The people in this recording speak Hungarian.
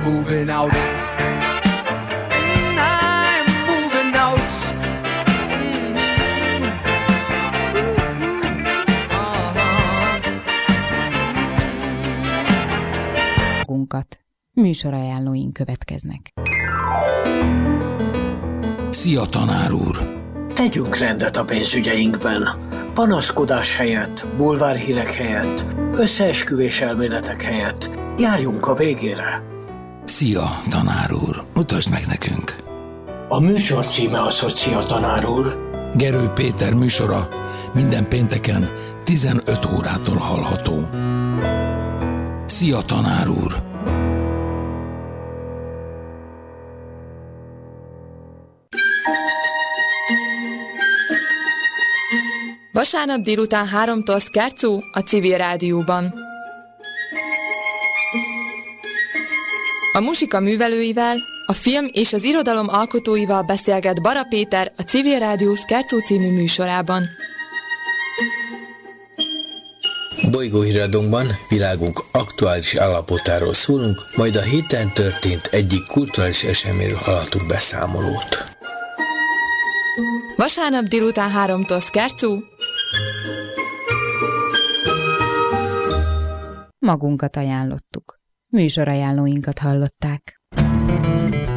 moving out. I'm moving out. Magunkat. Műsorajánlóink következnek. Szia, tanár úr! Tegyünk rendet a pénzügyeinkben. Panaszkodás helyett, bulvárhírek helyett, összeesküvés elméletek helyett járjunk a végére. Szia, tanár úr! Mutasd meg nekünk! A műsor címe az, hogy Szia, tanár úr. Gerő Péter műsora minden pénteken 15 órától hallható. Szia, tanár úr! Vasárnap délután 3-tól Szkárczó a Civil Rádióban. A muzsika művelőivel, a film és az irodalom alkotóival beszélget Bara Péter a Civil Rádió Szkárczó című műsorában. Bolygóhíradónkban világunk aktuális állapotáról szólunk, majd a héten történt egyik kulturális eseményről hallhatunk beszámolót. Vasárnap délután 3-tól Szkárczó. Magunkat ajánlottuk. Műsorajánlóinkat hallották.